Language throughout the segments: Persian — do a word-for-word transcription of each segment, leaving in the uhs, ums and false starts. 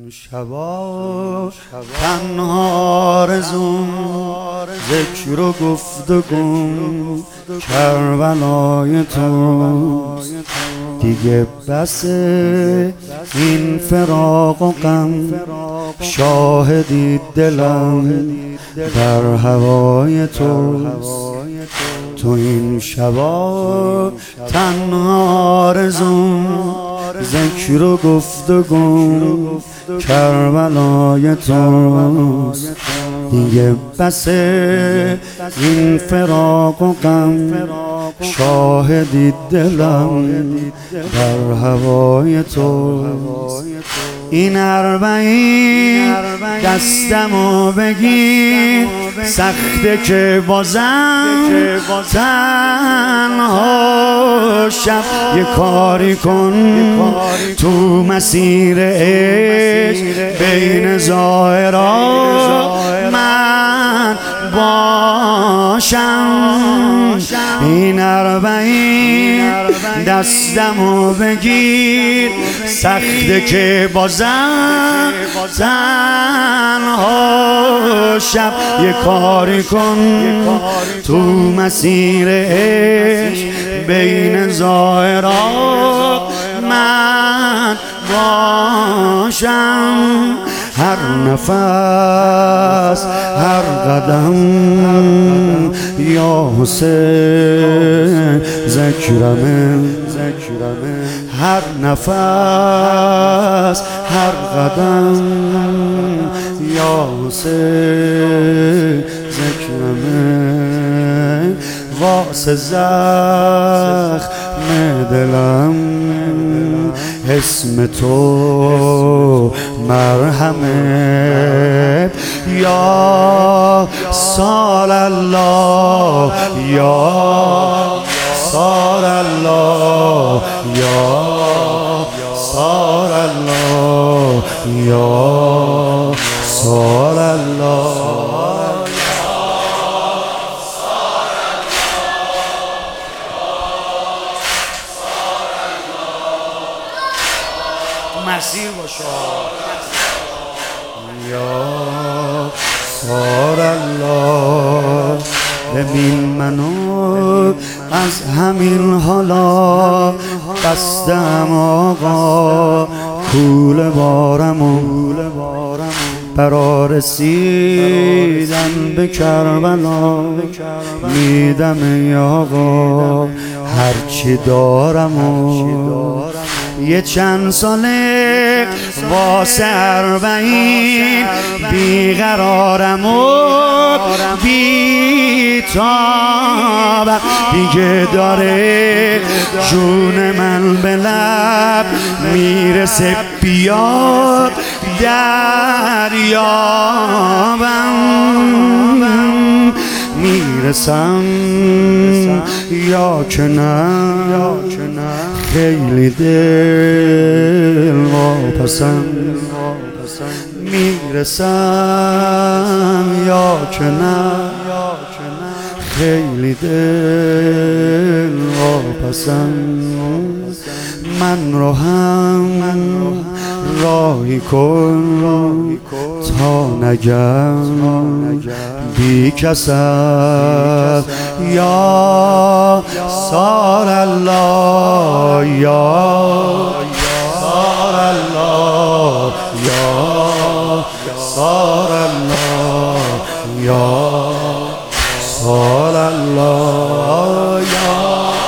شبا تنها آرزوم ذکر و گفتگو کربلای توست. دیگه بس این فراق و غم، شاهدی دلم در هوای توست. تو این شبا تنها آرزوم ذکر و گفتگو کربلای توست. دیگه بس این فراق و غم، شاهدی دلم در هوای توست. این اربعین دستمو بگیر، سخته که بازم تنها شب. یه کاری کن تو مسیر عشق، بین ظاهرا من باشم. این اربعین دستمو بگیر، سخته که بازم تنها شب. یه کاری کن تو مسیر عشق، بین ظاهرا من باشم. هر نفس هر قدم یا حسین ذکرمه. هر نفس هر قدم یا حسین ذکرمه. واسه زخم دلم اسم تو مرهمه. یا سال الله یا سال الله یا سال الله یا سال الله. مسیر باشا یا سال الله. ببین منو از همین حالا بستم آقا، کوله بارمو برا رسیدن به کربلا. میدم ای آقا هرچی دارمو. یه چند ساله واسه اربعین بیقرارم و بیتابم. دیگه داره جون من به لب میرسه، بیاد دریابم. میرسم یا که نه، خیلی دل واپسم. میرسم یا که نه، خیلی دل واپسم. من رو هم راهی کن تا نگم بی کسم. یا سال الله یا سال الله یا سال الله یا سال الله یا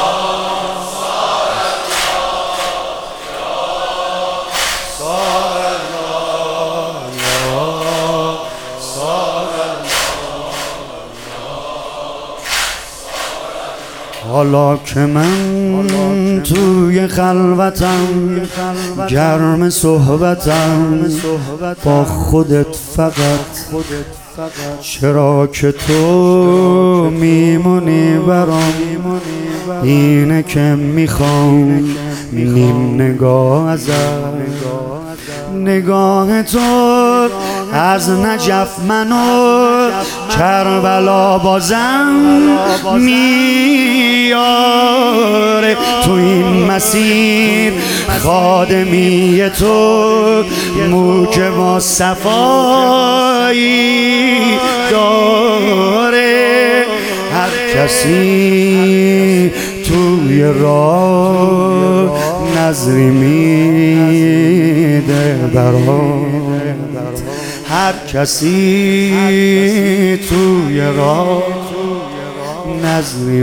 حالا که من توی خلوتم، گرم صحبتم با خودت فقط. چرا که تو میمونی برام، اینه که میخوام نیم نگاه ازت. نگاه تو از نجف منو کربلا بازم میاره. تو این مسیر خادمی تو مو که با صفایی داره، هر کسی توی راه نظری میده برات، هر کسی توی راه نظری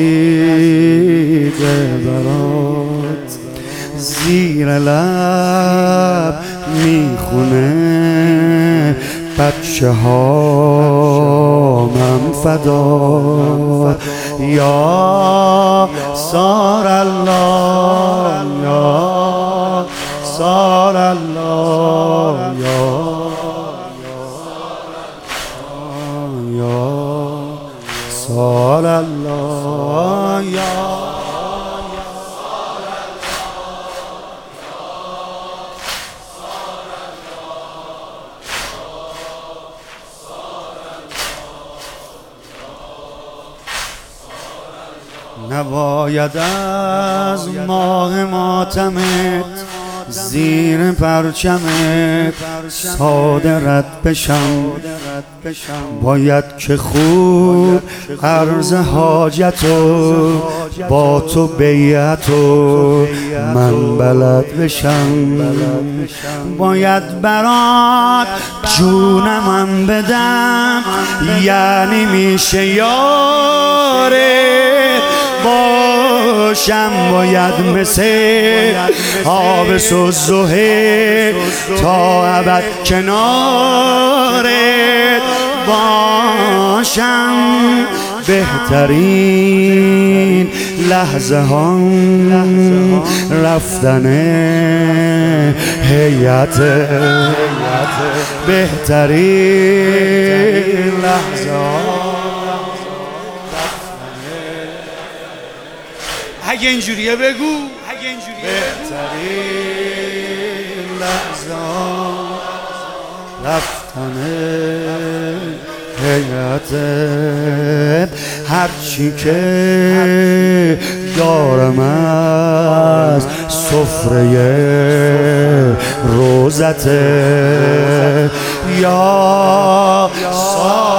میده برات، زیر لب میخونه بچه ها من فدا، یا سار الله یا سار الله یا سار الله یا نباید از ماه ماتمت زیر پرچمت ساده رد بشم، باید که خوب عرض حاجتو با تو بیعتو من بلد بشم، باید برات جونمم بدم، یعنی میشه یاره باشم، باید مثل آب سوزه تا ابد کنارت باشم، بهترین لحظه ها رفتن هیئت، بهترین لحظه ها اگه اینجوریه بگو، اگه اینجوریه بهترین لحظه رفتن هیئتت، هرچی که دارم از سفره روزته یا